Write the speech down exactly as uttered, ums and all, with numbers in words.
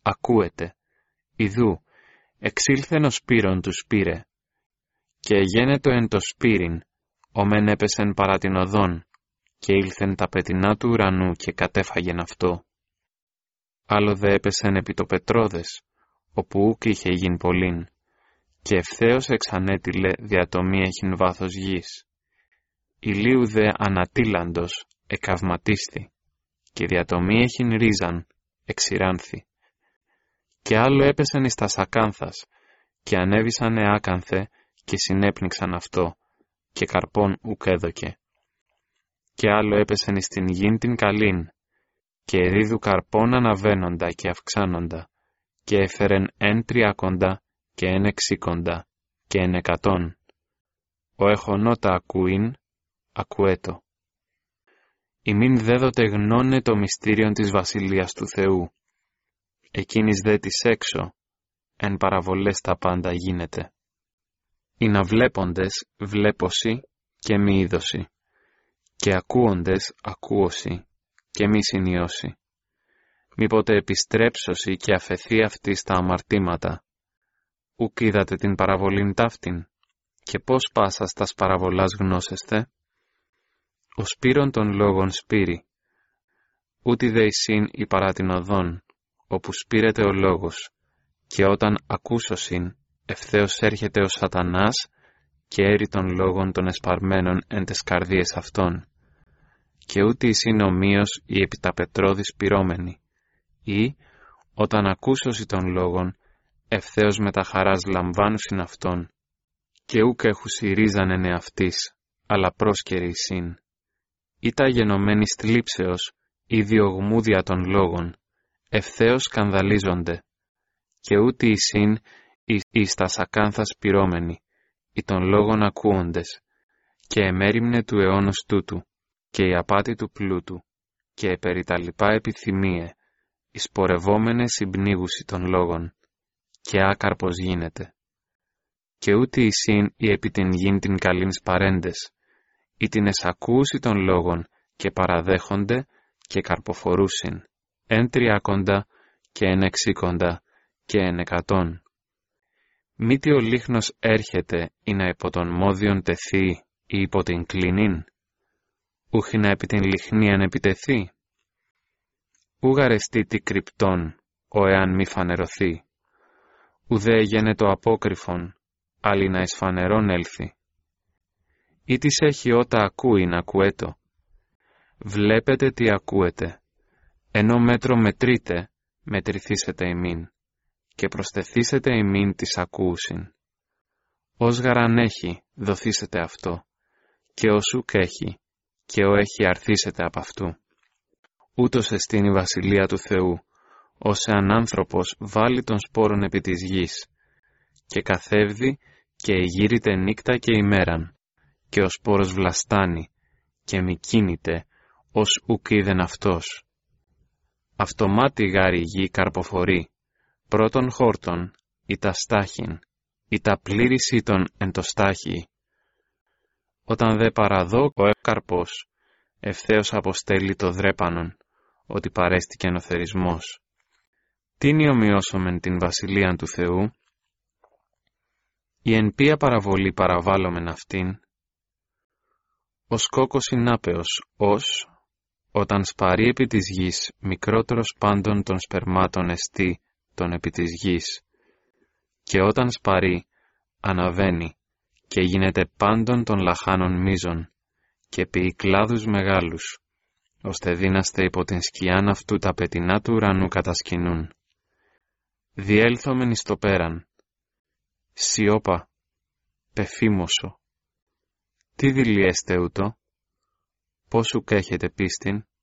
ακούετε. Ιδού, εξήλθεν ο σπύρον του σπύρε. Και γένετο εν το σπύριν, ο μεν έπεσεν παρά την οδόν, και ήλθεν τα πετεινά του ουρανού και κατέφαγεν αυτό. Άλλο δε έπεσεν επί το πετρόδες, όπου ούκ είχε γιν πολλήν, και ευθέως εξανέτειλε διατομή έχειν βάθος γης. Ηλίου δε ανατήλαντος εκαυματίσθη, και διατομή έχειν ρίζαν εξηράνθη. Και άλλο έπεσεν εις τα σακάνθας, και ανέβησανε άκανθε, και συνέπνιξαν αυτό, και καρπών ουκ έδωκε. Και άλλο έπεσεν εις την γην την καλήν, και ερίδου καρπών αναβαίνοντα και αυξάνοντα, και έφερεν εν τριακόντα και εν εξήκοντα και εν εκατόν. Ο εχονότα ακούειν, ακουέτο. Ημίν δέδοτε γνώνε το μυστήριον της Βασιλείας του Θεού. Εκείνης δε της έξω, εν παραβολές τα πάντα γίνεται. Οι να βλέποντες βλέπωση και μη είδωση, και ακούοντες ακούωση και μη συνειώσει. Μήποτε επιστρέψωση και αφαιθεί αυτή στα αμαρτήματα. Ουκ είδατε την παραβολήν ταύτην, και πώς πάσα στας παραβολάς γνώσεστε. Ο σπύρον των λόγων σπύρι, ούτι δε εισήν η παρά την οδόν, όπου σπήρεται ο λόγος, και όταν ακούσωσιν, ευθέως έρχεται ο σατανάς και έρει των λόγων των εσπαρμένων εν τες καρδίες αυτών, και ούτι εισήν ομοίως η επιταπετρώδης πυρώμενη, ή, όταν ακούσωση των λόγων, ευθέως με τα χαράς λαμβάνουσιν αυτόν, και ούκ έχουσι ρίζαν εν εαυτής, αλλά πρόσκαιροι εισήν. Ήτα γενομένης θλίψεως, ή διωγμούδια των λόγων, ευθέως σκανδαλίζονται, και ούτι εισήν εις τα σακάνθας πυρώμενοι, ή των λόγων ακούοντες, και εμέριμνε του αιώνος τούτου, και η απάτη του πλούτου, και περί τα λοιπά επιθυμίε, εις πορευόμενες συμπνίγουσι των λόγων, και άκαρπος γίνεται. Και ούτι εισήν ή επί την γην την καλήν παρέντες, ή την εσακούση των λόγων, και παραδέχονται, και καρποφορούσιν, εν τριακόντα και εν εξήκοντα και εν εκατόν. Μήτι ο λίχνος έρχεται ή να υπό τον μόδιον τεθεί ή υπό την κλινήν, ούχι να επί την λιχνίαν επιτεθεί. Ούγαρεστή τι κρυπτόν, ο εάν μη φανερωθεί, ουδέ γένετο απόκρυφον, άλλη να εις φανερόν έλθει. Ή της έχει ότα ακούει να ακουέτο. Βλέπετε τι ακούετε, ενώ μέτρο μετρείτε, μετρηθήσετε ημίν, και προσθεθήσετε ημίν της ακούουσιν. Ως γαραν έχει, δοθήσετε αυτό, και ως ουκ έχει, και ο έχει αρθήσετε απ' αυτού. Ούτως εστίν η Βασιλεία του Θεού, ως εάν άνθρωπος βάλει τον σπόρον επί της γης, και καθεύδει και εγείρεται νύκτα και ημέραν, και ο σπόρος βλαστάνει, και μη κίνηται, ως ουκ είδεν αυτός. Αυτομάτι γάρι γη καρποφορεί, πρώτον χόρτον, ή τα στάχην, ή τα πλήρησή των εν το στάχη. Όταν δε παραδώ ο έκαρπος, ευθέως αποστέλει το δρέπανον, ότι παρέστηκεν ο θερισμός. Τίνι ομοιώσομεν την Βασιλείαν του Θεού, η εν ποια παραβολή παραβάλλομεν αυτήν. Ο σκόκος συνάπεος, ως, όταν σπαρεί επί της γης, μικρότερος πάντων των σπερμάτων εστί των επί της γης, και όταν σπαρεί, αναβαίνει, και γίνεται πάντων των λαχάνων μίζων, και ποιεί κλάδους μεγάλους, ώστε δύναστε υπό την σκιάν αυτού τα πετεινά του ουρανού κατασκηνούν. Διέλθομεν εις το πέραν. Σιώπα, πεφήμωσο. Τι δηλιέστε ούτω, πώς ουκ έχετε πίστην.